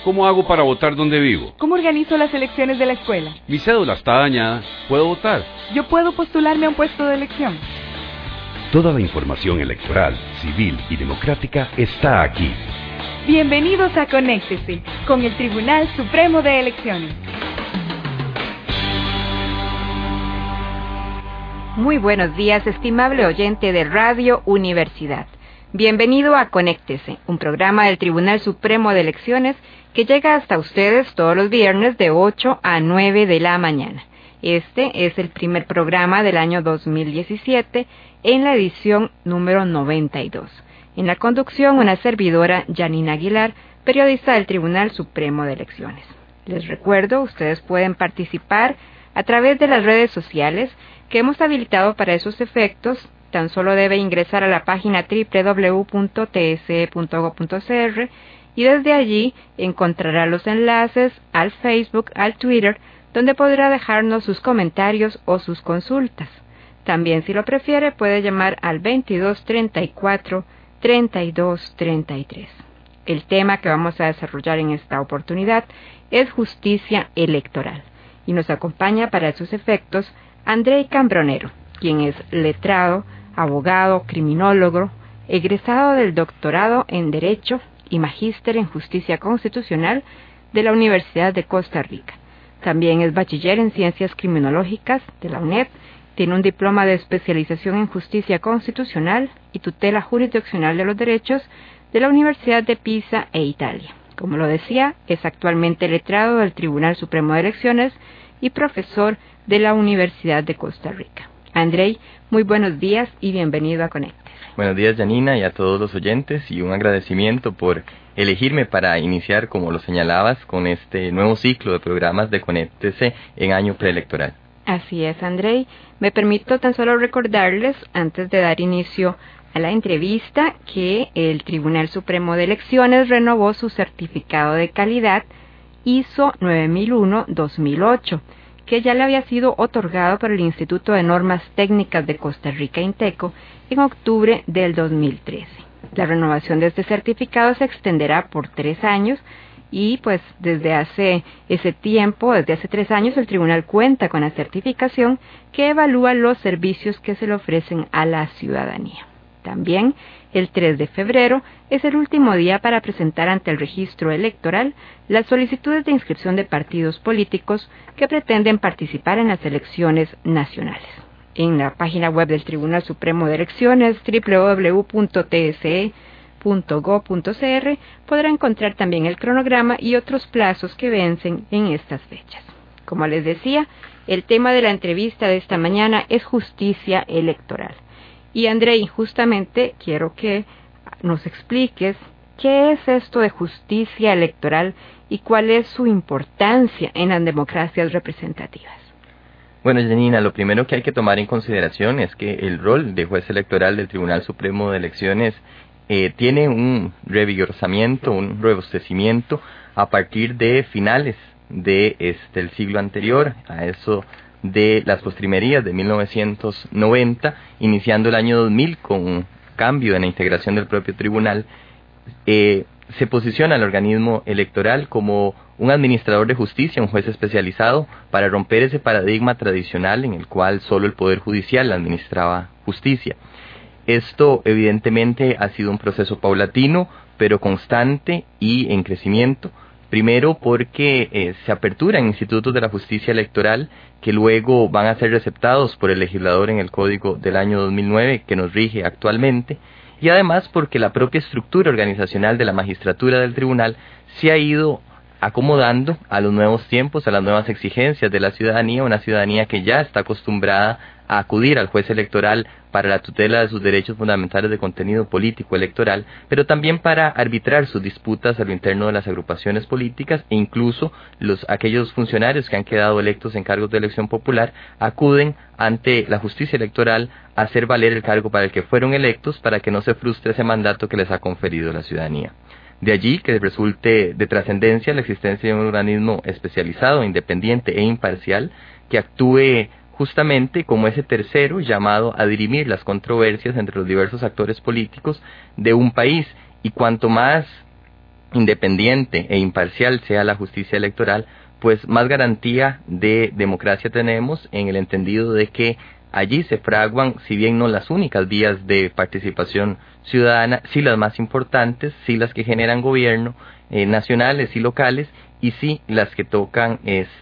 ¿Cómo hago para votar donde vivo? ¿Cómo organizo las elecciones de la escuela? Mi cédula está dañada. ¿Puedo votar? ¿Yo puedo postularme a un puesto de elección? Toda la información electoral, civil y democrática está aquí. Bienvenidos a Conéctese con el Tribunal Supremo de Elecciones. Muy buenos días, estimable oyente de Radio Universidad. Bienvenido a Conéctese, un programa del Tribunal Supremo de Elecciones que llega hasta ustedes todos los viernes de 8 a 9 de la mañana. Este es el primer programa del año 2017 en la edición número 92. En la conducción, una servidora, Janina Aguilar, periodista del Tribunal Supremo de Elecciones. Les recuerdo, ustedes pueden participar a través de las redes sociales que hemos habilitado para esos efectos. Tan solo debe ingresar a la página www.tse.go.cr y desde allí encontrará los enlaces al Facebook, al Twitter, donde podrá dejarnos sus comentarios o sus consultas. También, si lo prefiere, puede llamar al 2234-3233. El tema que vamos a desarrollar en esta oportunidad es justicia electoral. Y nos acompaña para esos efectos Andrei Cambronero, quien es letrado, abogado, criminólogo, egresado del doctorado en Derecho y magíster en Justicia Constitucional de la Universidad de Costa Rica. También es bachiller en Ciencias Criminológicas de la UNED, tiene un diploma de especialización en Justicia Constitucional y tutela jurisdiccional de los derechos de la Universidad de Pisa e Italia. Como lo decía, es actualmente letrado del Tribunal Supremo de Elecciones y profesor de la Universidad de Costa Rica. Andrei, muy buenos días y bienvenido a Conectes. Buenos días, Janina, y a todos los oyentes, y un agradecimiento por elegirme para iniciar, como lo señalabas, con este nuevo ciclo de programas de Conéctese en año preelectoral. Así es, Andrei. Me permito tan solo recordarles, antes de dar inicio a la entrevista, que el Tribunal Supremo de Elecciones renovó su certificado de calidad ISO 9001-2008, que ya le había sido otorgado por el Instituto de Normas Técnicas de Costa Rica, INTECO, en octubre del 2013. La renovación de este certificado se extenderá por 3 años y pues desde hace ese tiempo, desde hace 3 años, el tribunal cuenta con la certificación que evalúa los servicios que se le ofrecen a la ciudadanía. También, el 3 de febrero es el último día para presentar ante el registro electoral las solicitudes de inscripción de partidos políticos que pretenden participar en las elecciones nacionales. En la página web del Tribunal Supremo de Elecciones, www.tse.go.cr, podrá encontrar también el cronograma y otros plazos que vencen en estas fechas. Como les decía, el tema de la entrevista de esta mañana es justicia electoral. Y Andrei, justamente quiero que nos expliques qué es esto de justicia electoral y cuál es su importancia en las democracias representativas. Bueno, Janina, lo primero que hay que tomar en consideración es que el rol de juez electoral del Tribunal Supremo de Elecciones tiene un revigorzamiento, un robustecimiento a partir de finales del siglo anterior, a eso de las postrimerías de 1990, iniciando el año 2000 con un cambio en la integración del propio tribunal. Se posiciona el organismo electoral como un administrador de justicia, un juez especializado, para romper ese paradigma tradicional en el cual solo el Poder Judicial administraba justicia. Esto evidentemente ha sido un proceso paulatino, pero constante y en crecimiento. Primero porque se aperturan institutos de la justicia electoral que luego van a ser receptados por el legislador en el Código del año 2009 que nos rige actualmente, y además porque la propia estructura organizacional de la magistratura del tribunal se ha ido acomodando a los nuevos tiempos, a las nuevas exigencias de la ciudadanía, una ciudadanía que ya está acostumbrada a acudir al juez electoral para la tutela de sus derechos fundamentales de contenido político electoral, pero también para arbitrar sus disputas a lo interno de las agrupaciones políticas, e incluso aquellos funcionarios que han quedado electos en cargos de elección popular acuden ante la justicia electoral a hacer valer el cargo para el que fueron electos, para que no se frustre ese mandato que les ha conferido la ciudadanía. De allí que resulte de trascendencia la existencia de un organismo especializado, independiente e imparcial que actúe justamente como ese tercero llamado a dirimir las controversias entre los diversos actores políticos de un país. Y cuanto más independiente e imparcial sea la justicia electoral, pues más garantía de democracia tenemos, en el entendido de que allí se fraguan, si bien no las únicas vías de participación ciudadana, sí las más importantes, sí las que generan gobierno, nacionales y locales, y sí las que tocan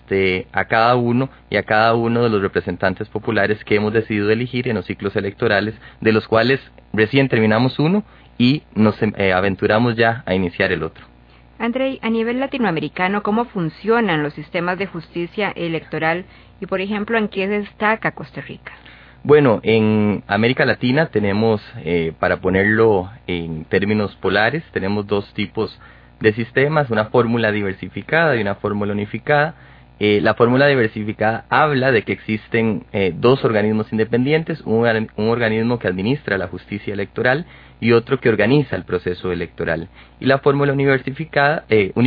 a cada uno y a cada uno de los representantes populares que hemos decidido elegir en los ciclos electorales, de los cuales recién terminamos uno y nos aventuramos ya a iniciar el otro. Andrei, a nivel latinoamericano, ¿cómo funcionan los sistemas de justicia electoral y, por ejemplo, en qué destaca Costa Rica? Bueno, en América Latina tenemos, para ponerlo en términos polares, tenemos dos tipos de sistemas, una fórmula diversificada y una fórmula unificada. La fórmula diversificada habla de que existen dos organismos independientes, un organismo que administra la justicia electoral y otro que organiza el proceso electoral. Y la fórmula unificada,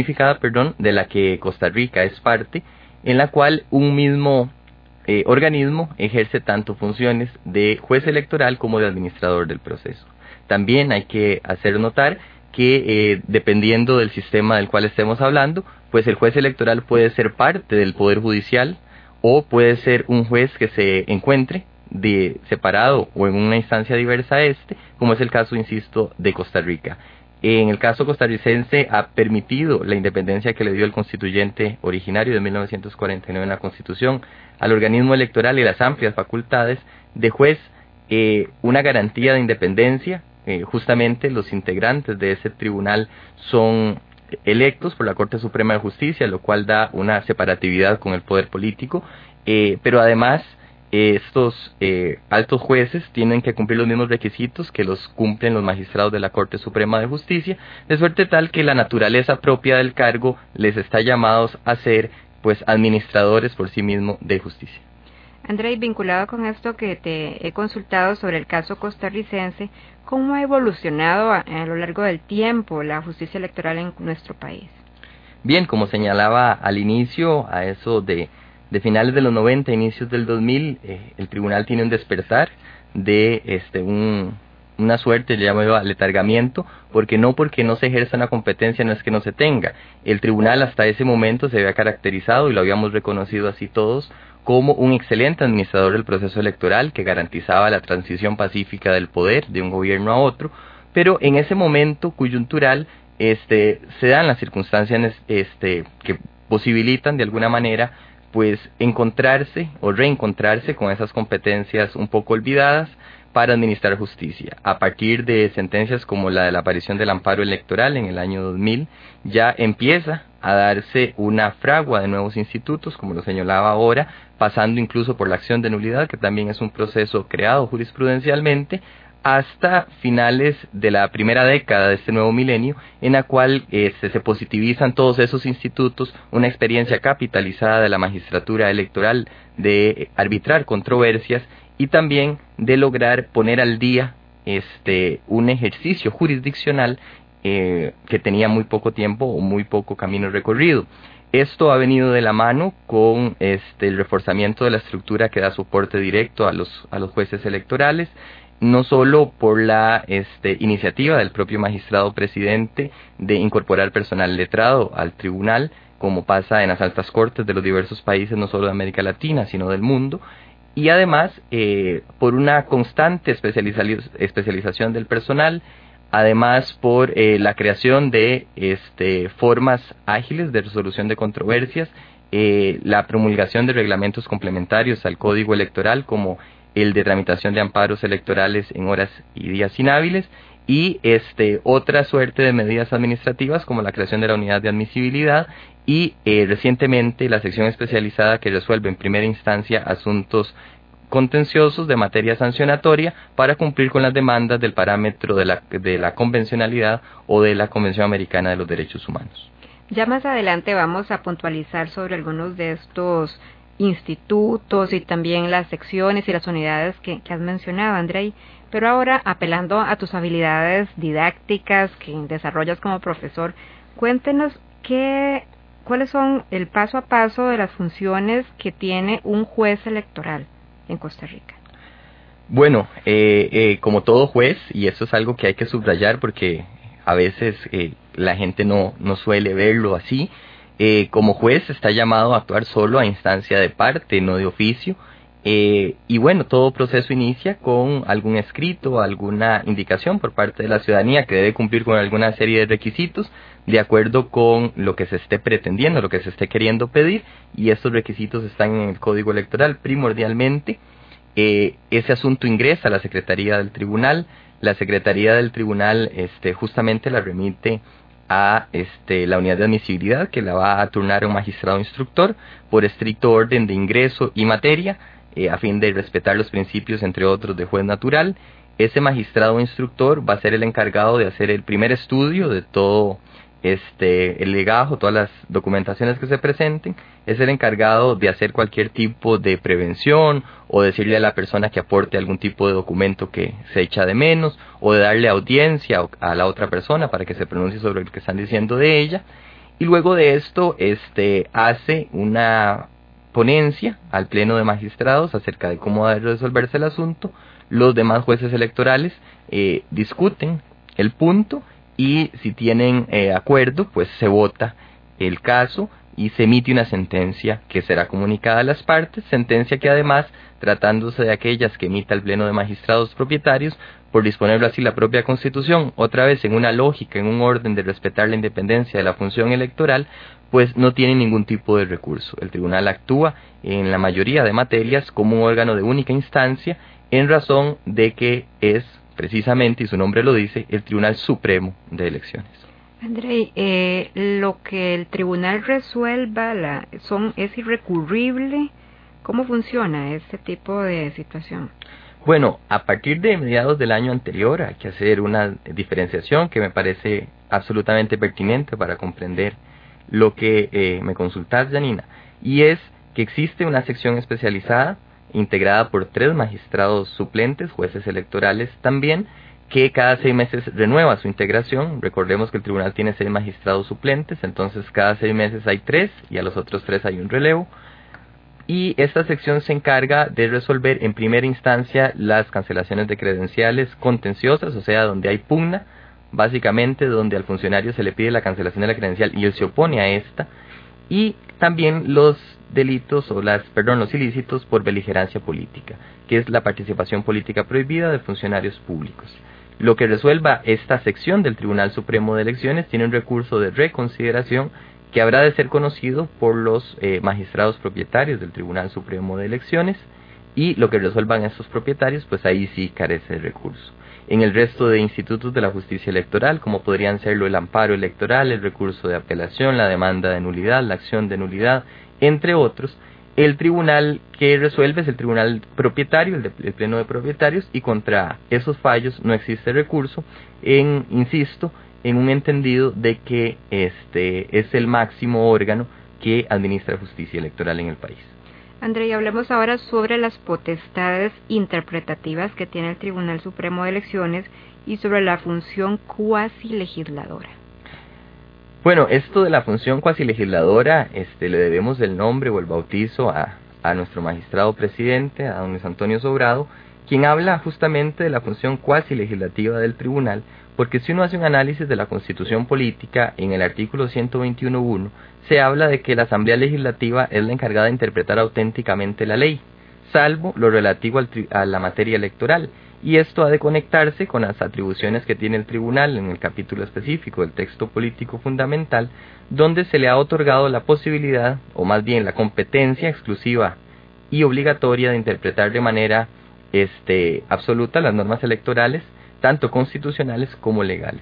de la que Costa Rica es parte, en la cual un mismo organismo ejerce tanto funciones de juez electoral como de administrador del proceso. También hay que hacer notar que dependiendo del sistema del cual estemos hablando, pues el juez electoral puede ser parte del Poder Judicial o puede ser un juez que se encuentre separado o en una instancia diversa como es el caso, insisto, de Costa Rica. En el caso costarricense ha permitido la independencia que le dio el constituyente originario de 1949 en la Constitución al organismo electoral y las amplias facultades de juez, una garantía de independencia. Justamente los integrantes de ese tribunal son electos por la Corte Suprema de Justicia, lo cual da una separatividad con el poder político, pero además estos altos jueces tienen que cumplir los mismos requisitos que los cumplen los magistrados de la Corte Suprema de Justicia, de suerte tal que la naturaleza propia del cargo les está llamados a ser pues administradores por sí mismos de justicia. Andrei, vinculado con esto que te he consultado sobre el caso costarricense, ¿cómo ha evolucionado a lo largo del tiempo la justicia electoral en nuestro país? Bien, como señalaba al inicio, a eso de finales de los 90, inicios del 2000, el tribunal tiene un despertar de una suerte, le llamo yo, aletargamiento, porque no se ejerza una competencia no es que no se tenga. El tribunal hasta ese momento se había caracterizado, y lo habíamos reconocido así todos, como un excelente administrador del proceso electoral que garantizaba la transición pacífica del poder de un gobierno a otro, pero en ese momento coyuntural se dan las circunstancias que posibilitan de alguna manera pues encontrarse o reencontrarse con esas competencias un poco olvidadas para administrar justicia. A partir de sentencias como la de la aparición del amparo electoral en el año 2000, ya empieza a darse una fragua de nuevos institutos, como lo señalaba ahora, pasando incluso por la acción de nulidad, que también es un proceso creado jurisprudencialmente, hasta finales de la primera década de este nuevo milenio, en la cual se positivizan todos esos institutos, una experiencia capitalizada de la magistratura electoral de arbitrar controversias y también de lograr poner al día un ejercicio jurisdiccional que tenía muy poco tiempo o muy poco camino recorrido. Esto ha venido de la mano con el reforzamiento de la estructura que da soporte directo a los jueces electorales, no solo por la iniciativa del propio magistrado presidente de incorporar personal letrado al tribunal, como pasa en las altas cortes de los diversos países, no solo de América Latina, sino del mundo, y además por una constante especialización del personal, además por la creación de formas ágiles de resolución de controversias, la promulgación de reglamentos complementarios al Código Electoral, como el de tramitación de amparos electorales en horas y días inhábiles, y otra suerte de medidas administrativas como la creación de la unidad de admisibilidad y recientemente la sección especializada que resuelve en primera instancia asuntos contenciosos de materia sancionatoria para cumplir con las demandas del parámetro de la convencionalidad o de la Convención Americana de los Derechos Humanos. Ya más adelante vamos a puntualizar sobre algunos de estos institutos y también las secciones y las unidades que has mencionado, Andrei, pero ahora, apelando a tus habilidades didácticas que desarrollas como profesor, cuéntenos cuáles son el paso a paso de las funciones que tiene un juez electoral en Costa Rica. Bueno, como todo juez, y eso es algo que hay que subrayar porque a veces la gente no suele verlo así. Como juez está llamado a actuar solo a instancia de parte, no de oficio. Y bueno, todo proceso inicia con algún escrito, alguna indicación por parte de la ciudadanía que debe cumplir con alguna serie de requisitos de acuerdo con lo que se esté pretendiendo, lo que se esté queriendo pedir, y estos requisitos están en el Código Electoral primordialmente. Ese asunto ingresa a la Secretaría del Tribunal. La Secretaría del Tribunal justamente la remite a la unidad de admisibilidad, que la va a turnar un magistrado instructor por estricto orden de ingreso y materia, a fin de respetar los principios, entre otros, de juez natural. Ese magistrado instructor va a ser el encargado de hacer el primer estudio de todo el legajo, todas las documentaciones que se presenten. Es el encargado de hacer cualquier tipo de prevención, o decirle a la persona que aporte algún tipo de documento que se echa de menos, o de darle audiencia a la otra persona para que se pronuncie sobre lo que están diciendo de ella. Y luego de esto hace una ponencia al Pleno de Magistrados acerca de cómo debe resolverse el asunto. Los demás jueces electorales discuten el punto, y si tienen acuerdo, pues se vota el caso y se emite una sentencia que será comunicada a las partes, sentencia que además, tratándose de aquellas que emita el Pleno de Magistrados propietarios, por disponerlo así la propia Constitución, otra vez en una lógica, en un orden de respetar la independencia de la función electoral, pues no tiene ningún tipo de recurso. El tribunal actúa en la mayoría de materias como un órgano de única instancia, en razón de que es precisamente, y su nombre lo dice, el Tribunal Supremo de Elecciones. Andrei, lo que el tribunal resuelva es irrecurrible. ¿Cómo funciona este tipo de situación? Bueno, a partir de mediados del año anterior hay que hacer una diferenciación que me parece absolutamente pertinente para comprender lo que me consultas, Janina, y es que existe una sección especializada integrada por 3 magistrados suplentes, jueces electorales también, que cada 6 meses renueva su integración. Recordemos que el tribunal tiene 6 magistrados suplentes, entonces cada 6 meses hay 3, y a los otros 3 hay un relevo. Y esta sección se encarga de resolver en primera instancia las cancelaciones de credenciales contenciosas, o sea, donde hay pugna, básicamente donde al funcionario se le pide la cancelación de la credencial y él se opone a esta, y también los delitos los ilícitos por beligerancia política, que es la participación política prohibida de funcionarios públicos. Lo que resuelva esta sección del Tribunal Supremo de Elecciones tiene un recurso de reconsideración que habrá de ser conocido por los magistrados propietarios del Tribunal Supremo de Elecciones, y lo que resuelvan estos propietarios, pues ahí sí carece de recurso. En el resto de institutos de la justicia electoral, como podrían serlo el amparo electoral, el recurso de apelación, la demanda de nulidad, la acción de nulidad, entre otros, el tribunal que resuelve es el tribunal propietario, el Pleno de Propietarios, y contra esos fallos no existe recurso, insisto, en un entendido de que es el máximo órgano que administra justicia electoral en el país. Andrei, hablemos ahora sobre las potestades interpretativas que tiene el Tribunal Supremo de Elecciones y sobre la función cuasi legisladora. Bueno, esto de la función cuasi legisladora, le debemos el nombre o el bautizo a nuestro magistrado presidente, a don Luis Antonio Sobrado, quien habla justamente de la función cuasi legislativa del tribunal, porque si uno hace un análisis de la Constitución Política, en el artículo 121.1, se habla de que la Asamblea Legislativa es la encargada de interpretar auténticamente la ley, salvo lo relativo a la materia electoral, y esto ha de conectarse con las atribuciones que tiene el tribunal en el capítulo específico del texto político fundamental, donde se le ha otorgado la posibilidad, o más bien la competencia exclusiva y obligatoria de interpretar de manera absoluta las normas electorales, tanto constitucionales como legales.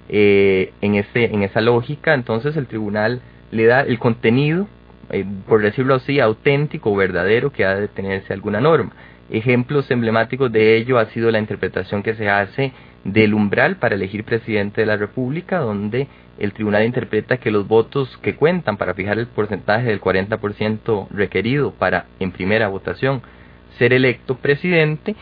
En esa lógica, entonces, el tribunal le da el contenido, por decirlo así, auténtico, verdadero, que ha de tenerse alguna norma. Ejemplos emblemáticos de ello ha sido la interpretación que se hace del umbral para elegir presidente de la República, donde el tribunal interpreta que los votos que cuentan para fijar el porcentaje del 40% requerido para, en primera votación, ser electo presidente,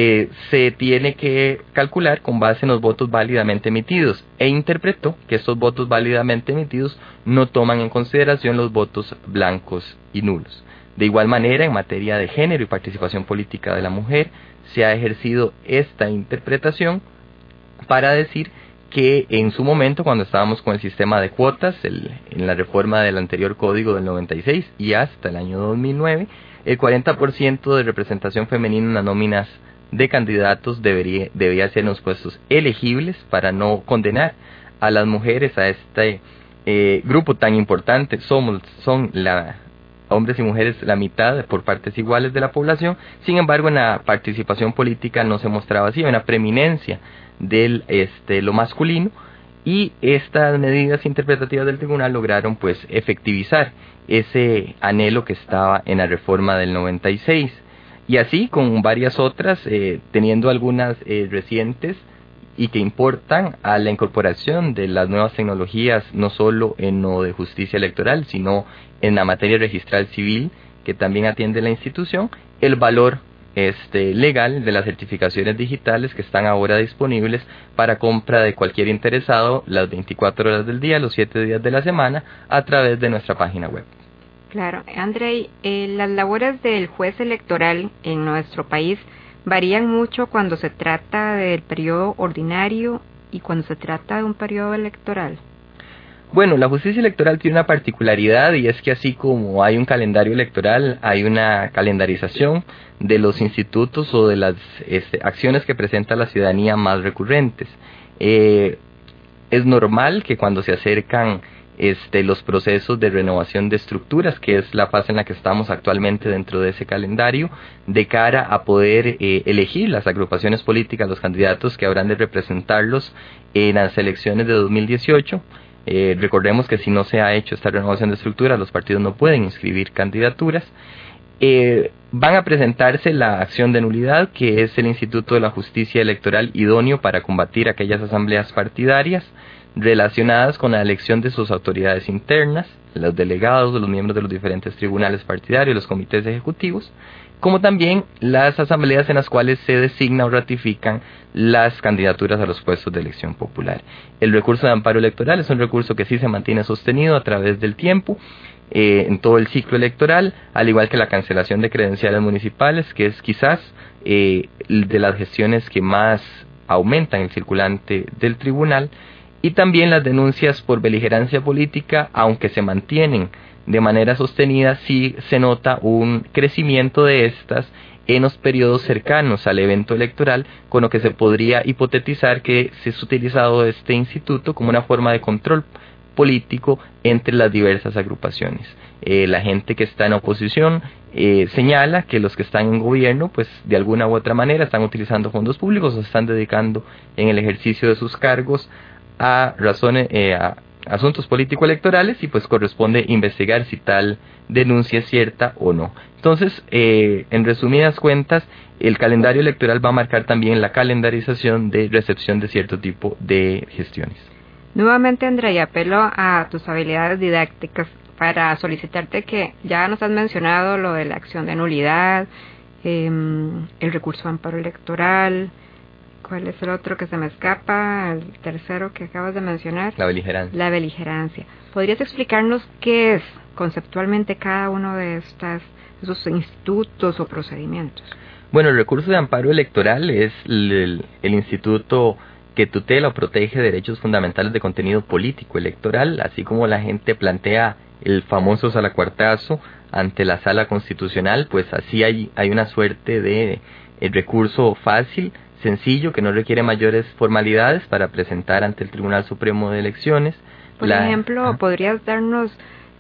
se tiene que calcular con base en los votos válidamente emitidos, e interpretó que estos votos válidamente emitidos no toman en consideración los votos blancos y nulos. De igual manera, en materia de género y participación política de la mujer, se ha ejercido esta interpretación para decir que en su momento, cuando estábamos con el sistema de cuotas, en la reforma del anterior código del 96 y hasta el año 2009, el 40% de representación femenina en las nóminas de candidatos debía ser en los puestos elegibles para no condenar a las mujeres a este grupo tan importante. Son hombres y mujeres la mitad por partes iguales de la población. Sin embargo, en la participación política no se mostraba así, hay una preeminencia de lo masculino, y estas medidas interpretativas del tribunal lograron pues efectivizar ese anhelo que estaba en la reforma del 96, y así con varias otras, teniendo algunas recientes y que importan a la incorporación de las nuevas tecnologías, no solo en lo de justicia electoral, sino en la materia registral civil, que también atiende la institución, el valor legal de las certificaciones digitales que están ahora disponibles para compra de cualquier interesado las 24 horas del día, los 7 días de la semana, a través de nuestra página web. Claro, Andrei, las labores del juez electoral en nuestro país varían mucho cuando se trata del periodo ordinario y cuando se trata de un periodo electoral. Bueno, la justicia electoral tiene una particularidad, y es que así como hay un calendario electoral, hay una calendarización de los institutos o de las acciones que presenta la ciudadanía más recurrentes. Es normal que cuando se acercan los procesos de renovación de estructuras, que es la fase en la que estamos actualmente dentro de ese calendario, de cara a poder elegir las agrupaciones políticas, los candidatos que habrán de representarlos en las elecciones de 2018, recordemos que si no se ha hecho esta renovación de estructuras, los partidos no pueden inscribir candidaturas. Van a presentarse la acción de nulidad, que es el Instituto de la Justicia Electoral idóneo para combatir aquellas asambleas partidarias relacionadas con la elección de sus autoridades internas, los delegados, los miembros de los diferentes tribunales partidarios, los comités ejecutivos, como también las asambleas en las cuales se designa o ratifican las candidaturas a los puestos de elección popular. El recurso de amparo electoral es un recurso que sí se mantiene sostenido a través del tiempo, en todo el ciclo electoral, al igual que la cancelación de credenciales municipales, que es quizás de las gestiones que más aumentan el circulante del tribunal, y también las denuncias por beligerancia política, aunque se mantienen de manera sostenida, sí se nota un crecimiento de estas en los periodos cercanos al evento electoral, con lo que se podría hipotetizar que se ha utilizado este instituto como una forma de control político entre las diversas agrupaciones. La gente que está en oposición señala que los que están en gobierno, pues de alguna u otra manera están utilizando fondos públicos o se están dedicando en el ejercicio de sus cargos a asuntos político-electorales, y pues corresponde investigar si tal denuncia es cierta o no. Entonces, en resumidas cuentas, el calendario electoral va a marcar también la calendarización de recepción de cierto tipo de gestiones. Nuevamente, Andrea, apelo a tus habilidades didácticas para solicitarte que ya nos has mencionado lo de la acción de nulidad, el recurso de amparo electoral. ¿Cuál es el otro que se me escapa? El tercero que acabas de mencionar. La beligerancia. La beligerancia. ¿Podrías explicarnos qué es conceptualmente cada uno de esos institutos o procedimientos? Bueno, el recurso de amparo electoral es el instituto que tutela o protege derechos fundamentales de contenido político electoral, así como la gente plantea el famoso salacuartazo ante la Sala Constitucional, pues así hay una suerte de recurso fácil, sencillo, que no requiere mayores formalidades para presentar ante el Tribunal Supremo de Elecciones. Por ejemplo, ¿podrías darnos,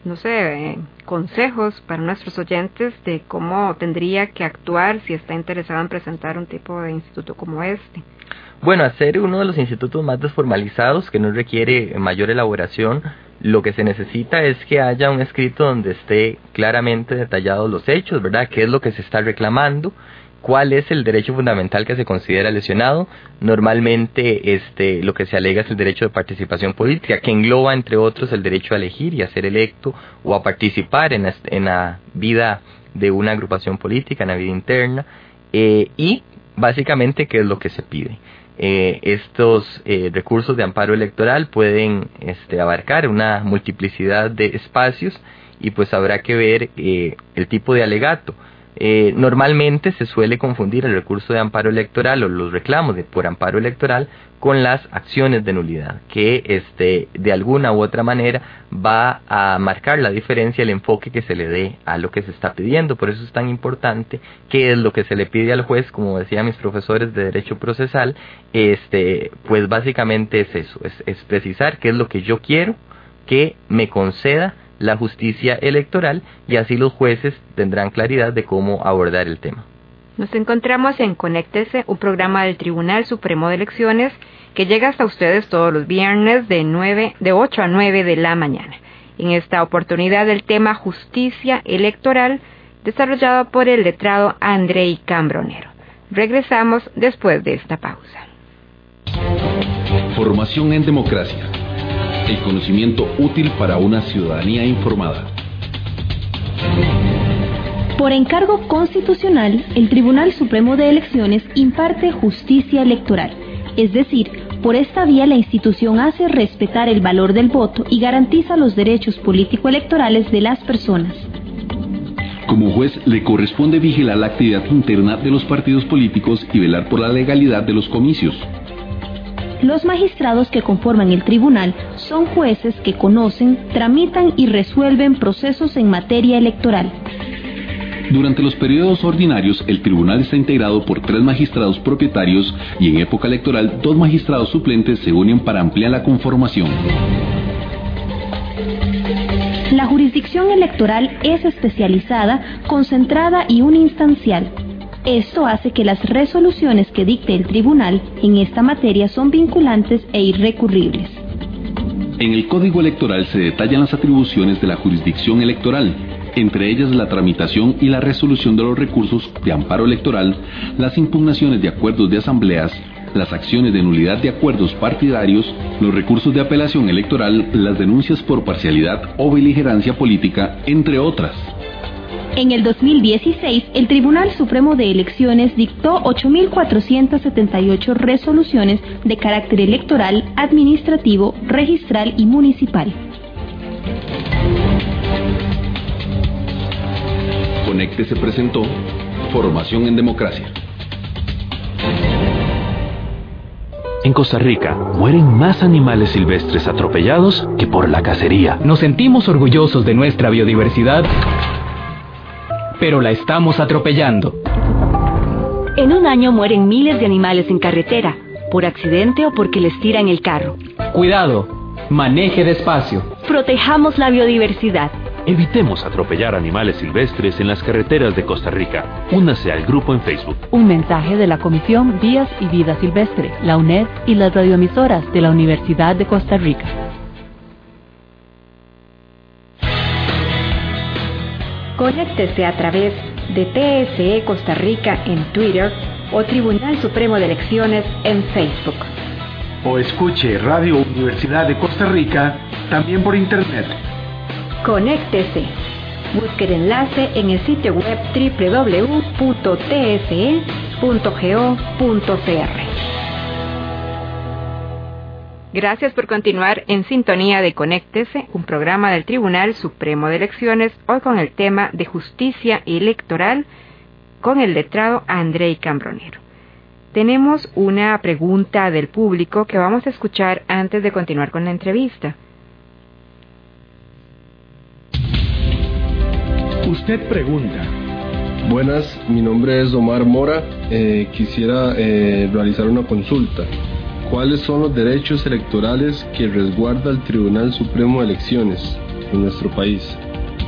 consejos para nuestros oyentes de cómo tendría que actuar si está interesado en presentar un tipo de instituto como este? Bueno, hacer uno de los institutos más desformalizados, que no requiere mayor elaboración, lo que se necesita es que haya un escrito donde esté claramente detallados los hechos, ¿verdad? ¿Qué es lo que se está reclamando? ¿Cuál es el derecho fundamental que se considera lesionado? Normalmente lo que se alega es el derecho de participación política, que engloba entre otros el derecho a elegir y a ser electo o a participar en la vida de una agrupación política, en la vida interna, y básicamente qué es lo que se pide. Estos recursos de amparo electoral pueden abarcar una multiplicidad de espacios, y pues habrá que ver el tipo de alegato. Normalmente se suele confundir el recurso de amparo electoral o los reclamos por amparo electoral con las acciones de nulidad, que de alguna u otra manera va a marcar la diferencia, el enfoque que se le dé a lo que se está pidiendo. Por eso es tan importante qué es lo que se le pide al juez. Como decían mis profesores de Derecho Procesal, pues básicamente es eso, es precisar qué es lo que yo quiero que me conceda la justicia electoral, y así los jueces tendrán claridad de cómo abordar el tema. Nos encontramos en Conéctese, un programa del Tribunal Supremo de Elecciones que llega hasta ustedes todos los viernes de 8 a 9 de la mañana. En esta oportunidad el tema Justicia Electoral, desarrollado por el letrado Andrei Cambronero. Regresamos después de esta pausa. Formación en democracia. El conocimiento útil para una ciudadanía informada. Por encargo constitucional, el Tribunal Supremo de Elecciones imparte justicia electoral, es decir, por esta vía la institución hace respetar el valor del voto y garantiza los derechos político-electorales de las personas. Como juez, le corresponde vigilar la actividad interna de los partidos políticos y velar por la legalidad de los comicios. Los magistrados que conforman el tribunal son jueces que conocen, tramitan y resuelven procesos en materia electoral. Durante los periodos ordinarios, el tribunal está integrado por 3 magistrados propietarios y en época electoral 2 magistrados suplentes se unen para ampliar la conformación. La jurisdicción electoral es especializada, concentrada y uninstancial. Esto hace que las resoluciones que dicte el tribunal en esta materia son vinculantes e irrecurribles. En el Código Electoral se detallan las atribuciones de la jurisdicción electoral, entre ellas la tramitación y la resolución de los recursos de amparo electoral, las impugnaciones de acuerdos de asambleas, las acciones de nulidad de acuerdos partidarios, los recursos de apelación electoral, las denuncias por parcialidad o beligerancia política, entre otras. En el 2016, el Tribunal Supremo de Elecciones dictó 8.478 resoluciones de carácter electoral, administrativo, registral y municipal. Conéctese presentó Formación en Democracia. En Costa Rica mueren más animales silvestres atropellados que por la cacería. Nos sentimos orgullosos de nuestra biodiversidad, pero la estamos atropellando. En un año mueren miles de animales en carretera, por accidente o porque les tiran el carro. Cuidado, maneje despacio. Protejamos la biodiversidad. Evitemos atropellar animales silvestres en las carreteras de Costa Rica. Únase al grupo en Facebook. Un mensaje de la Comisión Vías y Vida Silvestre, la UNED y las radioemisoras de la Universidad de Costa Rica. Conéctese a través de TSE Costa Rica en Twitter o Tribunal Supremo de Elecciones en Facebook. O escuche Radio Universidad de Costa Rica también por Internet. Conéctese. Busque el enlace en el sitio web www.tse.go.cr. Gracias por continuar en sintonía de Conéctese, un programa del Tribunal Supremo de Elecciones, hoy con el tema de justicia electoral con el letrado Andrei Cambronero. Tenemos una pregunta del público que vamos a escuchar antes de continuar con la entrevista. Usted pregunta. Buenas, mi nombre es Omar Mora. Quisiera realizar una consulta. ¿Cuáles son los derechos electorales que resguarda el Tribunal Supremo de Elecciones en nuestro país?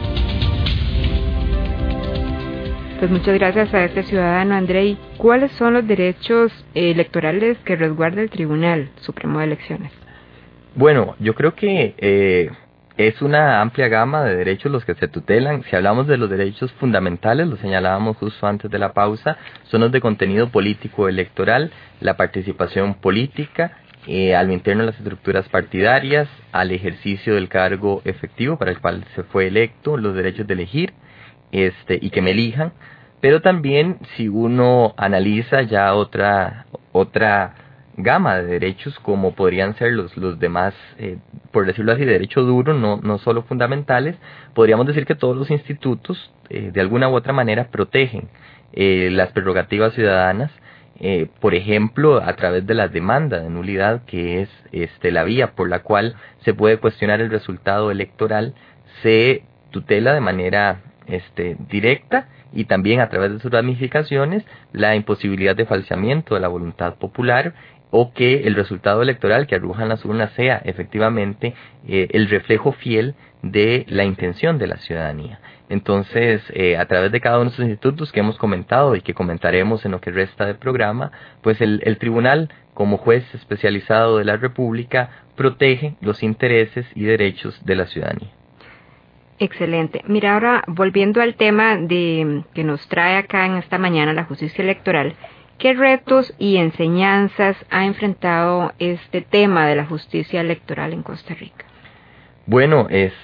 Pues muchas gracias a este ciudadano, Andrei. ¿Cuáles son los derechos electorales que resguarda el Tribunal Supremo de Elecciones? Bueno, yo creo que es una amplia gama de derechos los que se tutelan. Si hablamos de los derechos fundamentales, lo señalábamos justo antes de la pausa, son los de contenido político electoral, la participación política, al interno de las estructuras partidarias, al ejercicio del cargo efectivo para el cual se fue electo, los derechos de elegir y que me elijan, pero también si uno analiza ya otra gama de derechos como podrían ser los demás, por decirlo así, de derecho duro, no solo fundamentales. Podríamos decir que todos los institutos de alguna u otra manera protegen las prerrogativas ciudadanas, por ejemplo, a través de la demanda de nulidad, que es la vía por la cual se puede cuestionar el resultado electoral. Se tutela de manera directa, y también a través de sus ramificaciones la imposibilidad de falseamiento de la voluntad popular, o que el resultado electoral que arrojan las urnas sea efectivamente el reflejo fiel de la intención de la ciudadanía. Entonces, a través de cada uno de estos institutos que hemos comentado y que comentaremos en lo que resta del programa, pues el tribunal, como juez especializado de la República, protege los intereses y derechos de la ciudadanía. Excelente. Mira, ahora volviendo al tema que nos trae acá en esta mañana la justicia electoral, ¿qué retos y enseñanzas ha enfrentado este tema de la justicia electoral en Costa Rica? Bueno,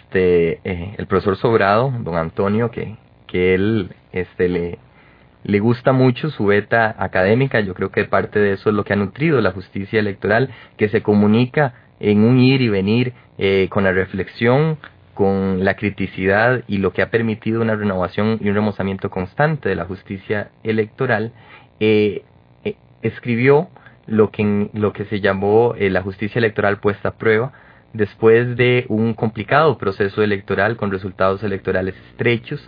el profesor Sobrado, don Antonio, que él le gusta mucho su beta académica. Yo creo que parte de eso es lo que ha nutrido la justicia electoral, que se comunica en un ir y venir con la reflexión, con la criticidad, y lo que ha permitido una renovación y un remozamiento constante de la justicia electoral. Escribió lo que se llamó la justicia electoral puesta a prueba, después de un complicado proceso electoral con resultados electorales estrechos.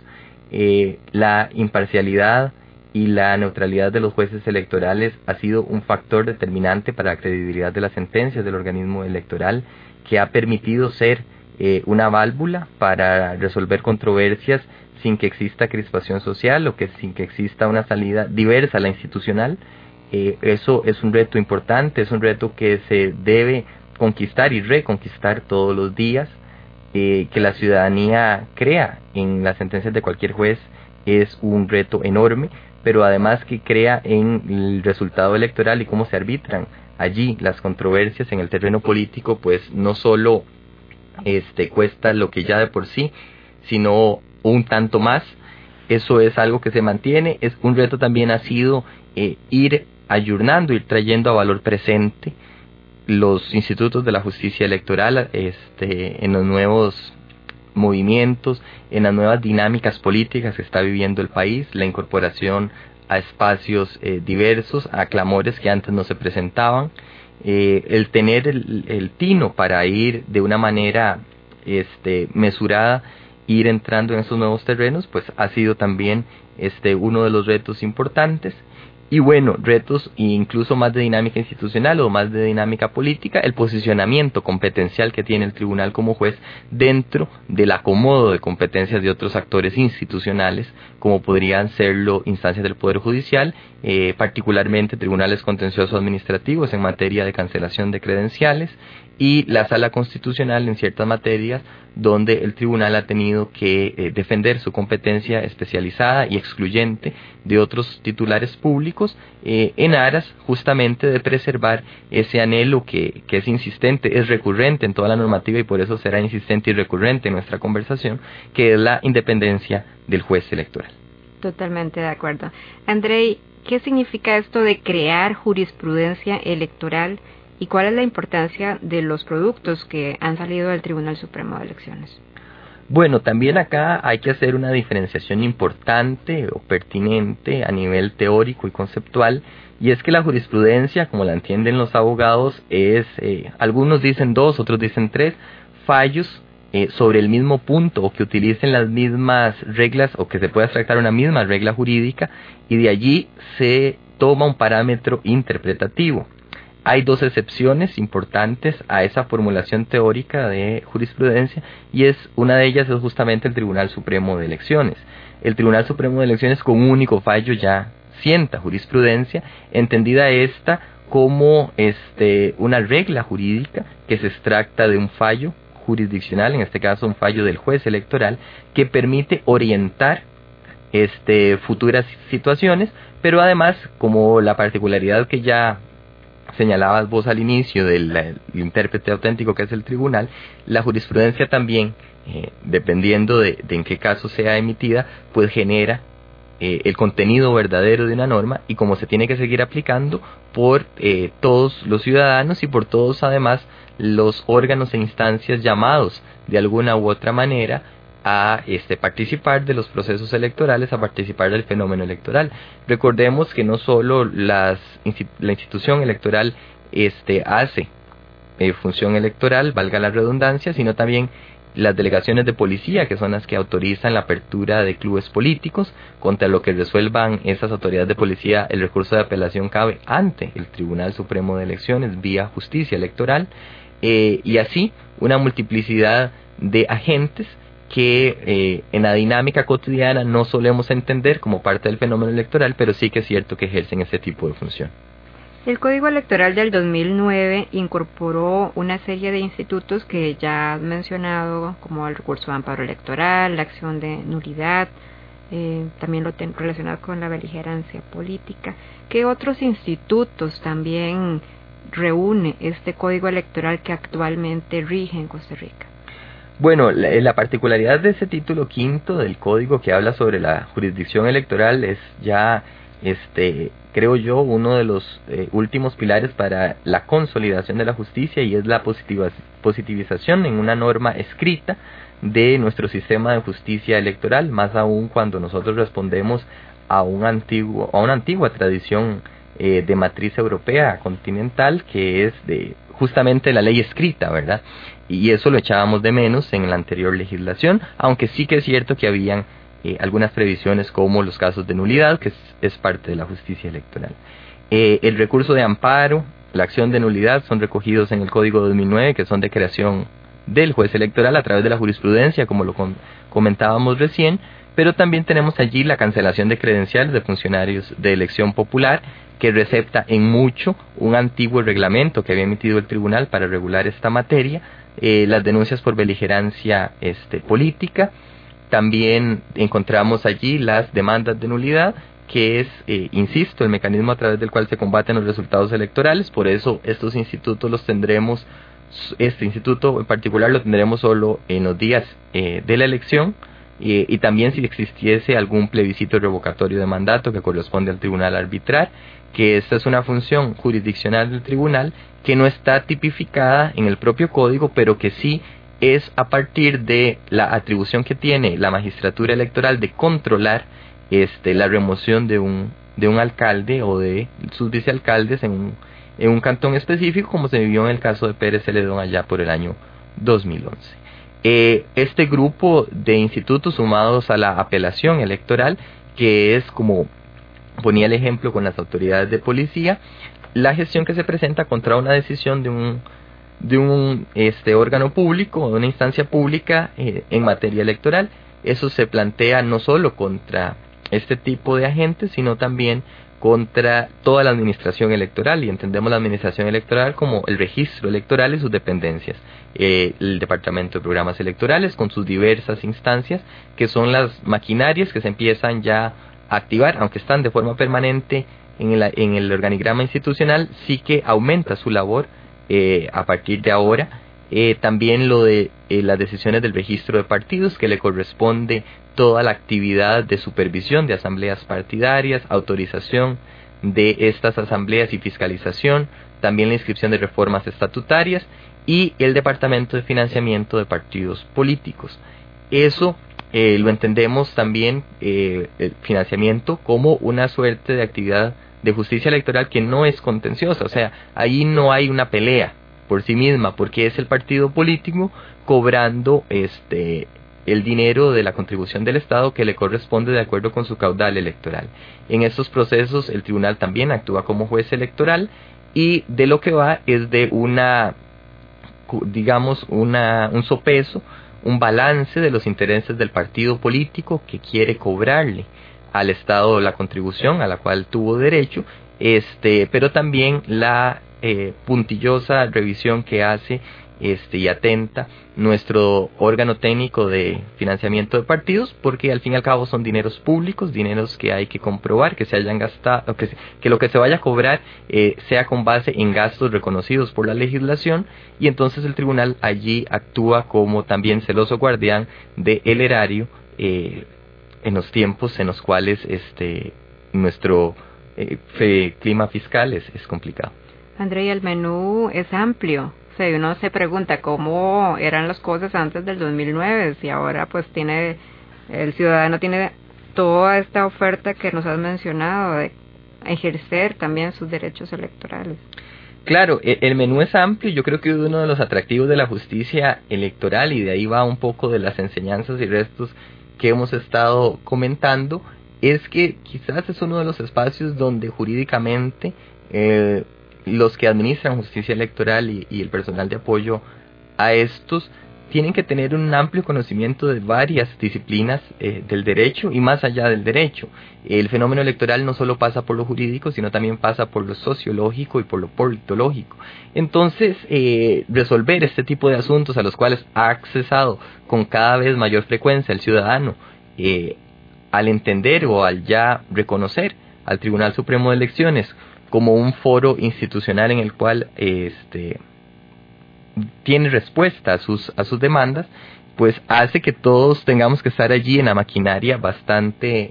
La imparcialidad y la neutralidad de los jueces electorales ha sido un factor determinante para la credibilidad de las sentencias del organismo electoral, que ha permitido ser una válvula para resolver controversias sin que exista crispación social, o que sin que exista una salida diversa a la institucional. Eso es un reto importante, es un reto que se debe conquistar y reconquistar todos los días. Que la ciudadanía crea en las sentencias de cualquier juez es un reto enorme, pero además que crea en el resultado electoral y cómo se arbitran allí las controversias en el terreno político, pues no solo cuesta lo que ya de por sí, sino un tanto más. Eso es algo que se mantiene. Es un reto también ha sido ir ayornando, ir trayendo a valor presente los institutos de la justicia electoral en los nuevos movimientos, en las nuevas dinámicas políticas que está viviendo el país, la incorporación a espacios diversos, a clamores que antes no se presentaban, el tener el tino para ir de una manera mesurada, ir entrando en esos nuevos terrenos, pues ha sido también uno de los retos importantes. Y bueno, retos incluso más de dinámica institucional o más de dinámica política, el posicionamiento competencial que tiene el tribunal como juez dentro del acomodo de competencias de otros actores institucionales, como podrían serlo instancias del Poder Judicial, particularmente tribunales contenciosos administrativos en materia de cancelación de credenciales, y la Sala Constitucional en ciertas materias donde el tribunal ha tenido que defender su competencia especializada y excluyente de otros titulares públicos, en aras justamente de preservar ese anhelo que es insistente, es recurrente en toda la normativa, y por eso será insistente y recurrente en nuestra conversación, que es la independencia del juez electoral. Totalmente de acuerdo. Andrei, ¿qué significa esto de crear jurisprudencia electoral? ¿Y cuál es la importancia de los productos que han salido del Tribunal Supremo de Elecciones? Bueno, también acá hay que hacer una diferenciación importante o pertinente a nivel teórico y conceptual, y es que la jurisprudencia, como la entienden los abogados, es, algunos dicen 2, otros dicen 3, fallos sobre el mismo punto, o que utilicen las mismas reglas, o que se pueda extractar una misma regla jurídica, y de allí se toma un parámetro interpretativo. Hay 2 excepciones importantes a esa formulación teórica de jurisprudencia, y una de ellas es justamente el Tribunal Supremo de Elecciones. El Tribunal Supremo de Elecciones, con un único fallo, ya sienta jurisprudencia, entendida esta como una regla jurídica que se extracta de un fallo jurisdiccional, en este caso un fallo del juez electoral, que permite orientar futuras situaciones, pero además, como la particularidad que ya señalabas vos al inicio del intérprete auténtico que es el tribunal, la jurisprudencia también, dependiendo de en qué caso sea emitida, pues genera el contenido verdadero de una norma y cómo se tiene que seguir aplicando por todos los ciudadanos y por todos además los órganos e instancias llamados de alguna u otra manera a participar de los procesos electorales, a participar del fenómeno electoral. Recordemos que no solo la institución electoral hace función electoral, valga la redundancia, sino también las delegaciones de policía, que son las que autorizan la apertura de clubes políticos. Contra lo que resuelvan esas autoridades de policía, el recurso de apelación cabe ante el Tribunal Supremo de Elecciones vía justicia electoral, y así una multiplicidad de agentes que en la dinámica cotidiana no solemos entender como parte del fenómeno electoral, pero sí que es cierto que ejercen ese tipo de función. El Código Electoral del 2009 incorporó una serie de institutos que ya has mencionado, como el recurso de amparo electoral, la acción de nulidad, también lo relacionado con la beligerancia política. ¿Qué otros institutos también reúne este Código Electoral que actualmente rige en Costa Rica? Bueno, la particularidad de ese título quinto del Código que habla sobre la jurisdicción electoral es ya creo yo, uno de los últimos pilares para la consolidación de la justicia, y es la positivización en una norma escrita de nuestro sistema de justicia electoral, más aún cuando nosotros respondemos a una antigua tradición de matriz europea continental, que es de justamente la ley escrita, ¿verdad? Y eso lo echábamos de menos en la anterior legislación, aunque sí que es cierto que habían algunas previsiones como los casos de nulidad, que es parte de la justicia electoral. El recurso de amparo, la acción de nulidad son recogidos en el Código 2009, que son de creación del juez electoral a través de la jurisprudencia, como lo comentábamos recién, pero también tenemos allí la cancelación de credenciales de funcionarios de elección popular, que recepta en mucho un antiguo reglamento que había emitido el tribunal para regular esta materia, las denuncias por beligerancia política. También encontramos allí las demandas de nulidad, que es, insisto, el mecanismo a través del cual se combaten los resultados electorales. Por eso estos institutos los tendremos, este instituto en particular lo tendremos solo en los días de la elección, y también si existiese algún plebiscito revocatorio de mandato que corresponde al tribunal arbitrar, que esta es una función jurisdiccional del tribunal que no está tipificada en el propio código, pero que sí es a partir de la atribución que tiene la magistratura electoral de controlar la remoción de un alcalde o de sus vicealcaldes en un cantón específico, como se vivió en el caso de Pérez Celedón allá por el año 2011. Este grupo de institutos sumados a la apelación electoral, que es, como ponía el ejemplo con las autoridades de policía, la gestión que se presenta contra una decisión de un órgano público, de una instancia pública en materia electoral. Eso se plantea no solo contra este tipo de agentes, sino también contra toda la administración electoral, y entendemos la administración electoral como el registro electoral y sus dependencias, el Departamento de Programas Electorales con sus diversas instancias, que son las maquinarias que se empiezan ya a activar, aunque están de forma permanente en el organigrama institucional, sí que aumenta su labor a partir de ahora. También lo de las decisiones del registro de partidos, que le corresponde toda la actividad de supervisión de asambleas partidarias, autorización de estas asambleas y fiscalización, también la inscripción de reformas estatutarias y el departamento de financiamiento de partidos políticos. Eso lo entendemos también, el financiamiento, como una suerte de actividad de justicia electoral que no es contenciosa, o sea, ahí no hay una pelea por sí misma, porque es el partido político cobrando el dinero de la contribución del Estado que le corresponde de acuerdo con su caudal electoral. En estos procesos el tribunal también actúa como juez electoral, y de lo que va es de un sopeso, un balance de los intereses del partido político que quiere cobrarle al Estado la contribución a la cual tuvo derecho, pero también la puntillosa revisión que hace y atenta nuestro órgano técnico de financiamiento de partidos, porque al fin y al cabo son dineros públicos, dineros que hay que comprobar que se hayan gastado, que lo que se vaya a cobrar sea con base en gastos reconocidos por la legislación, y entonces el tribunal allí actúa como también celoso guardián del erario en los tiempos en los cuales nuestro clima fiscal es complicado. André, el menú es amplio. O sea, uno se pregunta cómo eran las cosas antes del 2009, si ahora pues el ciudadano tiene toda esta oferta que nos has mencionado de ejercer también sus derechos electorales. Claro, el menú es amplio. Yo creo que uno de los atractivos de la justicia electoral, y de ahí va un poco de las enseñanzas y restos que hemos estado comentando, es que quizás es uno de los espacios donde jurídicamente los que administran justicia electoral y el personal de apoyo a estos tienen que tener un amplio conocimiento de varias disciplinas del derecho y más allá del derecho. El fenómeno electoral no solo pasa por lo jurídico, sino también pasa por lo sociológico y por lo politológico. Entonces, resolver este tipo de asuntos a los cuales ha accesado con cada vez mayor frecuencia el ciudadano, al entender o al ya reconocer al Tribunal Supremo de Elecciones como un foro institucional en el cual tiene respuesta a sus demandas, pues hace que todos tengamos que estar allí en la maquinaria bastante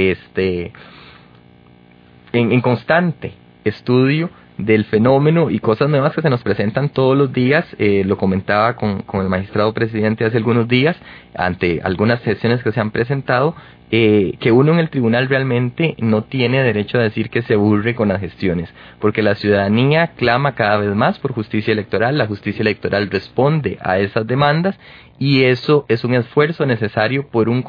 en constante estudio del fenómeno y cosas nuevas que se nos presentan todos los días. Lo comentaba con el magistrado presidente hace algunos días, ante algunas sesiones que se han presentado, que uno en el tribunal realmente no tiene derecho a decir que se aburre con las gestiones, porque la ciudadanía clama cada vez más por justicia electoral, la justicia electoral responde a esas demandas, y eso es un esfuerzo necesario por con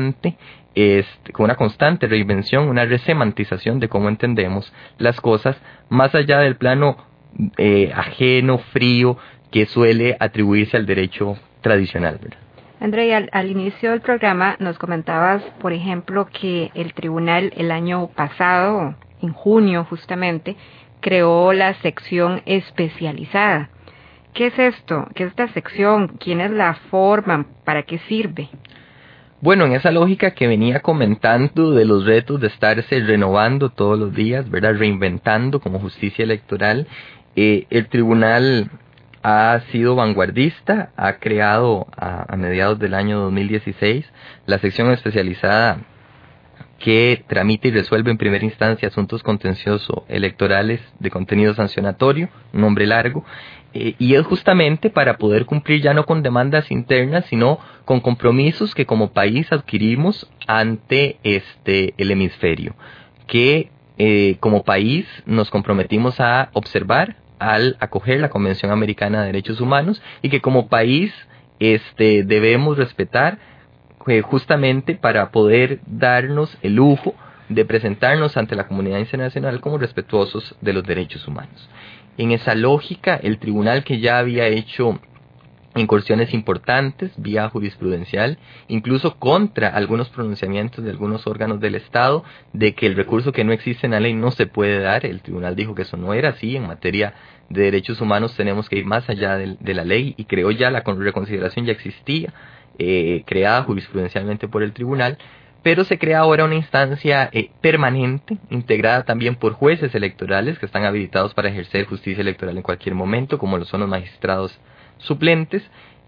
una constante reinvención, una resemantización de cómo entendemos las cosas, más allá del plano ajeno, frío, que suele atribuirse al derecho tradicional, ¿verdad? André, al inicio del programa nos comentabas, por ejemplo, que el tribunal el año pasado, en junio justamente, creó la sección especializada. ¿Qué es esto? ¿Qué es esta sección? ¿Quiénes la forman? ¿Para qué sirve? Bueno, en esa lógica que venía comentando de los retos de estarse renovando todos los días, ¿verdad? Reinventando como justicia electoral, el tribunal ha sido vanguardista, ha creado a mediados del año 2016 la sección especializada que tramita y resuelve en primera instancia asuntos contenciosos electorales de contenido sancionatorio, un nombre largo, y es justamente para poder cumplir ya no con demandas internas, sino con compromisos que como país adquirimos ante el hemisferio, que como país nos comprometimos a observar al acoger la Convención Americana de Derechos Humanos, y que como país debemos respetar justamente para poder darnos el lujo de presentarnos ante la comunidad internacional como respetuosos de los derechos humanos. En esa lógica, el tribunal, que ya había hecho incursiones importantes vía jurisprudencial, incluso contra algunos pronunciamientos de algunos órganos del Estado, de que el recurso que no existe en la ley no se puede dar, el tribunal dijo que eso no era así. En materia de derechos humanos tenemos que ir más allá de la ley, y creó ya la reconsideración, ya existía, creada jurisprudencialmente por el tribunal, pero se crea ahora una instancia permanente, integrada también por jueces electorales que están habilitados para ejercer justicia electoral en cualquier momento, como lo son los magistrados suplentes,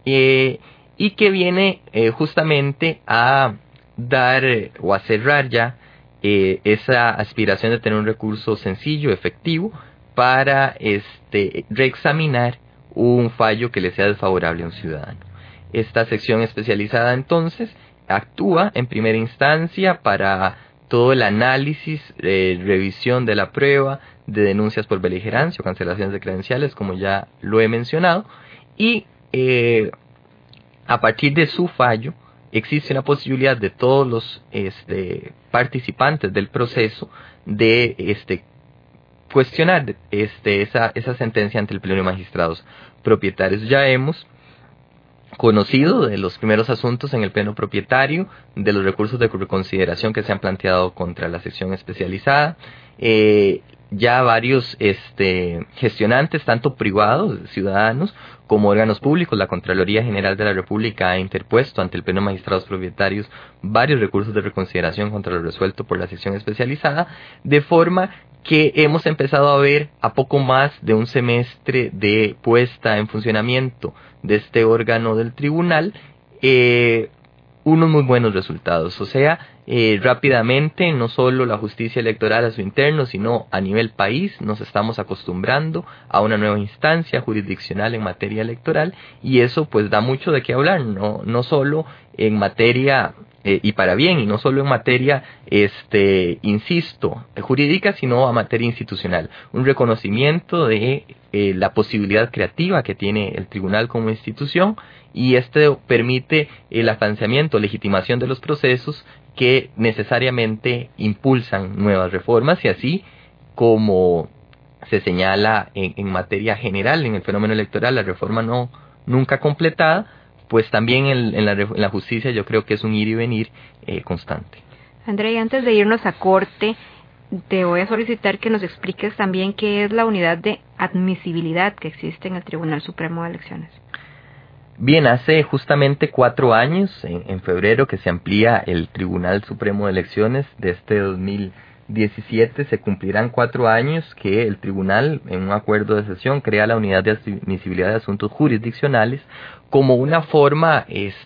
y que viene justamente a dar o a cerrar ya esa aspiración de tener un recurso sencillo, efectivo, para reexaminar un fallo que le sea desfavorable a un ciudadano. Esta sección especializada entonces actúa en primera instancia para todo el análisis, revisión de la prueba, de denuncias por beligerancia o cancelaciones de credenciales, como ya lo he mencionado, y a partir de su fallo existe una posibilidad de todos los participantes del proceso de cuestionar esa sentencia ante el Pleno de Magistrados Propietarios. Ya hemos conocido de los primeros asuntos en el pleno propietario, de los recursos de reconsideración que se han planteado contra la sección especializada. Ya varios gestionantes, tanto privados, ciudadanos, como órganos públicos, la Contraloría General de la República ha interpuesto ante el Pleno de Magistrados Propietarios varios recursos de reconsideración contra lo resuelto por la sección especializada, de forma que hemos empezado a ver, a poco más de un semestre de puesta en funcionamiento de este órgano del tribunal, unos muy buenos resultados. O sea, rápidamente, no solo la justicia electoral a su interno, sino a nivel país, nos estamos acostumbrando a una nueva instancia jurisdiccional en materia electoral, y eso pues da mucho de qué hablar, no solo en materia y para bien, y no solo en materia, insisto, jurídica, sino a materia institucional. Un reconocimiento de la posibilidad creativa que tiene el tribunal como institución, y permite el afianzamiento, legitimación de los procesos que necesariamente impulsan nuevas reformas, y así como se señala en materia general en el fenómeno electoral, la reforma nunca completada, pues también en la justicia yo creo que es un ir y venir constante. André, antes de irnos a corte, te voy a solicitar que nos expliques también qué es la unidad de admisibilidad que existe en el Tribunal Supremo de Elecciones. Bien, hace justamente 4 años, en febrero, que se amplía el Tribunal Supremo de Elecciones. De este 2017 se cumplirán 4 años que el tribunal, en un acuerdo de sesión, crea la unidad de admisibilidad de asuntos jurisdiccionales como una forma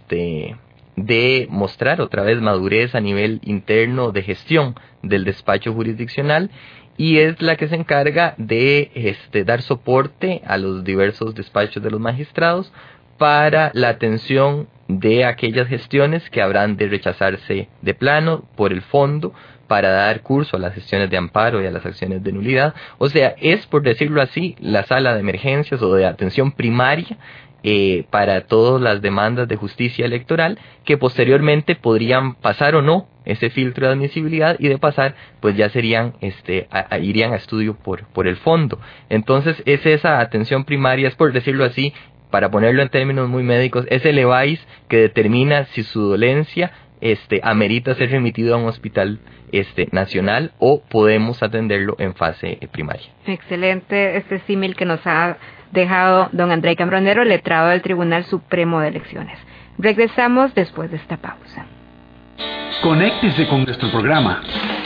de mostrar otra vez madurez a nivel interno de gestión del despacho jurisdiccional, y es la que se encarga de dar soporte a los diversos despachos de los magistrados para la atención de aquellas gestiones que habrán de rechazarse de plano por el fondo, para dar curso a las gestiones de amparo y a las acciones de nulidad. O sea, es, por decirlo así, la sala de emergencias o de atención primaria para todas las demandas de justicia electoral, que posteriormente podrían pasar o no ese filtro de admisibilidad, y de pasar pues ya serían irían a estudio por el fondo. Entonces es esa atención primaria, es, por decirlo así, para ponerlo en términos muy médicos, es el EVAIS que determina si su dolencia amerita ser remitido a un hospital nacional, o podemos atenderlo en fase primaria. Excelente este símil que nos ha dejado don André Cambronero, letrado del Tribunal Supremo de Elecciones. Regresamos después de esta pausa. Conéctese con nuestro programa.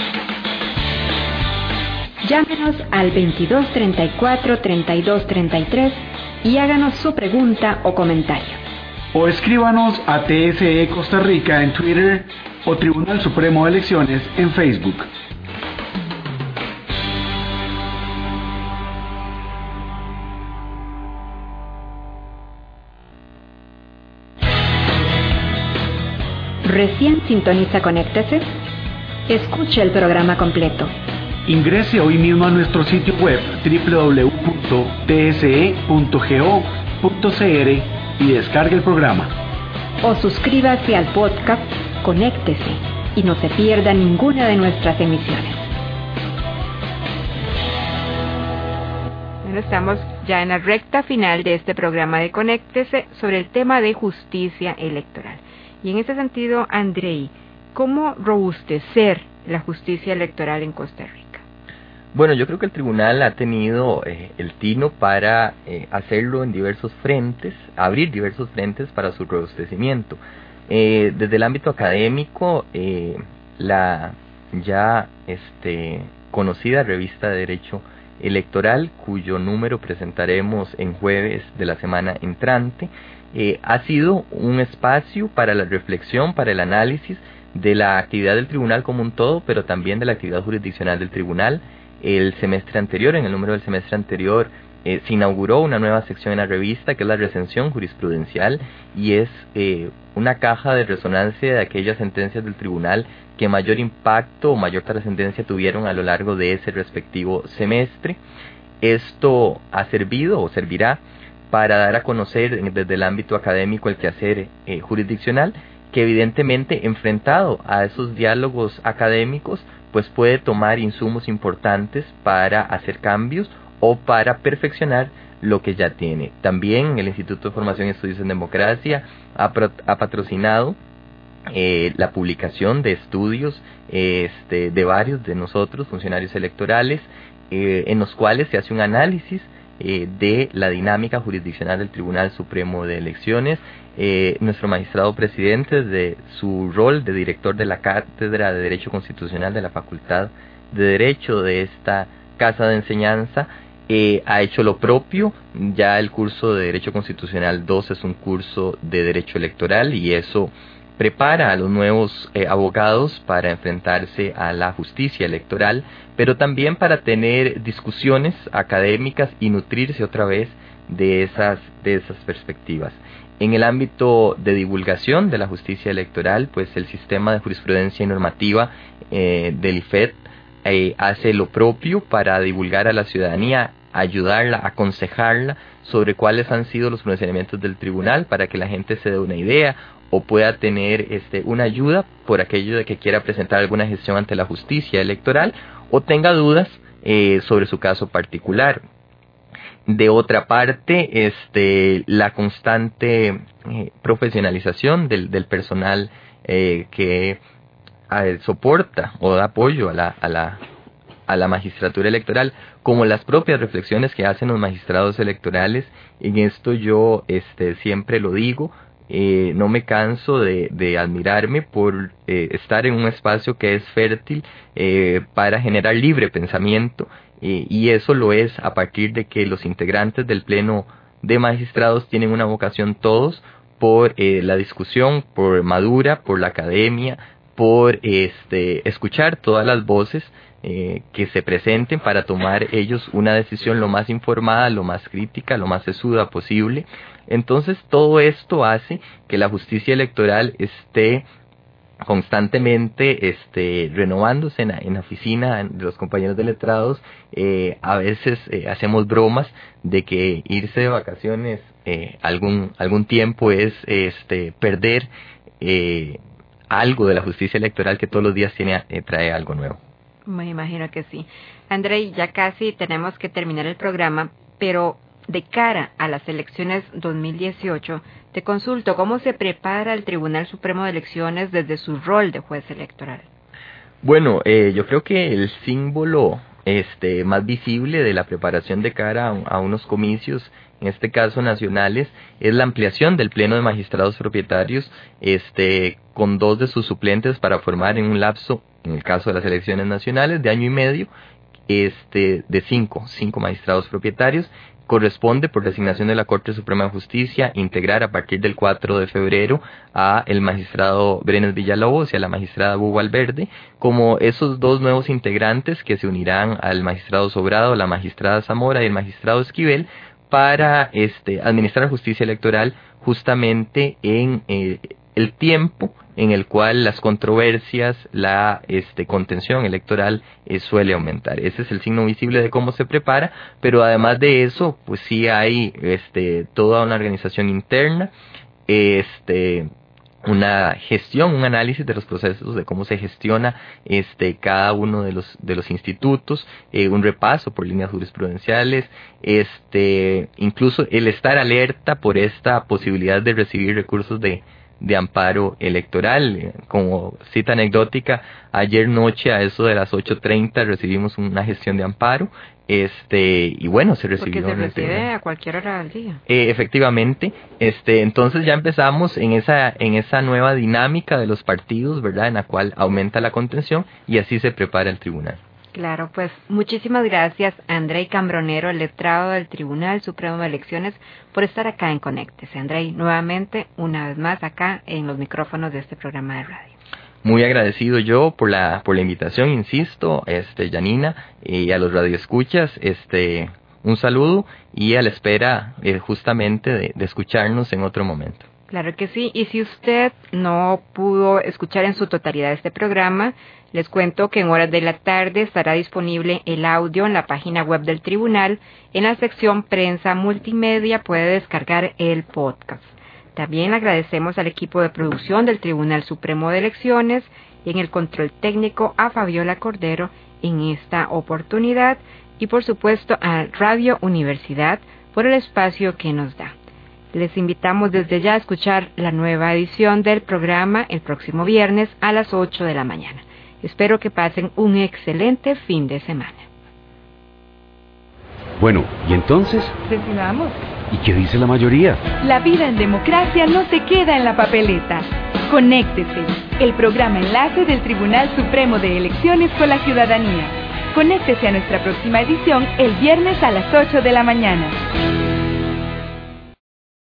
Llámenos al 2234-3233 y háganos su pregunta o comentario. O escríbanos a TSE Costa Rica en Twitter o Tribunal Supremo de Elecciones en Facebook. Recién sintoniza Conéctese. Escuche el programa completo. Ingrese hoy mismo a nuestro sitio web www.tse.go.cr y descargue el programa. O suscríbase al podcast Conéctese y no se pierda ninguna de nuestras emisiones. Bueno, estamos ya en la recta final de este programa de Conéctese sobre el tema de justicia electoral. Y en ese sentido, Andrei, ¿cómo robustecer la justicia electoral en Costa Rica? Bueno, yo creo que el tribunal ha tenido el tino para hacerlo en diversos frentes, abrir diversos frentes para su robustecimiento. Desde el ámbito académico, la ya conocida revista de Derecho Electoral, cuyo número presentaremos en jueves de la semana entrante, ha sido un espacio para la reflexión, para el análisis de la actividad del tribunal como un todo, pero también de la actividad jurisdiccional del tribunal. El semestre anterior, en el número del semestre anterior, se inauguró una nueva sección en la revista, que es la recensión jurisprudencial, y es una caja de resonancia de aquellas sentencias del tribunal que mayor impacto o mayor trascendencia tuvieron a lo largo de ese respectivo semestre. Esto ha servido o servirá para dar a conocer desde el ámbito académico el quehacer jurisdiccional, que evidentemente, enfrentado a esos diálogos académicos, pues puede tomar insumos importantes para hacer cambios o para perfeccionar lo que ya tiene. También el Instituto de Formación y Estudios en Democracia ha patrocinado la publicación de estudios de varios de nosotros, funcionarios electorales, en los cuales se hace un análisis de la dinámica jurisdiccional del Tribunal Supremo de Elecciones. Nuestro magistrado presidente, de su rol de director de la Cátedra de Derecho Constitucional de la Facultad de Derecho de esta Casa de Enseñanza, ha hecho lo propio. Ya el curso de Derecho Constitucional 2 es un curso de Derecho Electoral, y eso prepara a los nuevos abogados para enfrentarse a la justicia electoral, pero también para tener discusiones académicas y nutrirse otra vez de esas perspectivas. En el ámbito de divulgación de la justicia electoral, pues el sistema de jurisprudencia y normativa del IFET hace lo propio para divulgar a la ciudadanía, ayudarla, aconsejarla sobre cuáles han sido los pronunciamientos del tribunal para que la gente se dé una idea o pueda tener una ayuda por aquello de que quiera presentar alguna gestión ante la justicia electoral o tenga dudas sobre su caso particular. De otra parte, la constante profesionalización del personal que soporta o da apoyo a la magistratura electoral, como las propias reflexiones que hacen los magistrados electorales. En esto yo siempre lo digo, no me canso de admirarme por estar en un espacio que es fértil para generar libre pensamiento, y eso lo es a partir de que los integrantes del Pleno de Magistrados tienen una vocación todos por la discusión, por madura, por la academia, por escuchar todas las voces que se presenten para tomar ellos una decisión lo más informada, lo más crítica, lo más sesuda posible. Entonces todo esto hace que la justicia electoral esté constantemente renovándose en la oficina de los compañeros de letrados. A veces hacemos bromas de que irse de vacaciones algún tiempo es perder algo de la justicia electoral, que todos los días trae algo nuevo. Me imagino que sí. Andrei, ya casi tenemos que terminar el programa, pero de cara a las elecciones 2018, te consulto, ¿cómo se prepara el Tribunal Supremo de Elecciones desde su rol de juez electoral? Bueno, yo creo que el símbolo más visible de la preparación de cara a unos comicios, en este caso nacionales, es la ampliación del Pleno de Magistrados Propietarios, con 2 de sus suplentes para formar en un lapso, en el caso de las elecciones nacionales, de año y medio, de 5 magistrados propietarios. Corresponde, por designación de la Corte Suprema de Justicia, integrar a partir del 4 de febrero a el magistrado Brenes Villalobos y a la magistrada Hugo Valverde, como esos 2 nuevos integrantes que se unirán al magistrado Sobrado, la magistrada Zamora y el magistrado Esquivel, para administrar justicia electoral justamente en el tiempo en el cual las controversias, la contención electoral suele aumentar. Ese es el signo visible de cómo se prepara, pero además de eso, pues sí hay toda una organización interna, una gestión, un análisis de los procesos, de cómo se gestiona cada uno de los institutos, un repaso por líneas jurisprudenciales, incluso el estar alerta por esta posibilidad de recibir recursos de amparo electoral. Como cita anecdótica, ayer noche a eso de las 8:30 recibimos una gestión de amparo, y bueno, se recibió. Porque se recibe a cualquier hora del día. Efectivamente, entonces ya empezamos en esa nueva dinámica de los partidos, ¿verdad?, en la cual aumenta la contención y así se prepara el tribunal. Claro, pues muchísimas gracias, Andrei Cambronero, el letrado del Tribunal Supremo de Elecciones, por estar acá en Conéctese. Andrei, nuevamente, una vez más acá en los micrófonos de este programa de radio. Muy agradecido yo por la invitación, insisto, Janina, y a los radioescuchas, un saludo y a la espera justamente de escucharnos en otro momento. Claro que sí, y si usted no pudo escuchar en su totalidad este programa, les cuento que en horas de la tarde estará disponible el audio en la página web del tribunal. En la sección Prensa Multimedia puede descargar el podcast. También agradecemos al equipo de producción del Tribunal Supremo de Elecciones y en el control técnico a Fabiola Cordero en esta oportunidad, y por supuesto a Radio Universidad por el espacio que nos da. Les invitamos desde ya a escuchar la nueva edición del programa el próximo viernes a las 8 de la mañana. Espero que pasen un excelente fin de semana. Bueno, ¿y entonces? Decidamos. ¿Y qué dice la mayoría? La vida en democracia no se queda en la papeleta. Conéctese, el programa enlace del Tribunal Supremo de Elecciones con la ciudadanía. Conéctese a nuestra próxima edición el viernes a las 8 de la mañana.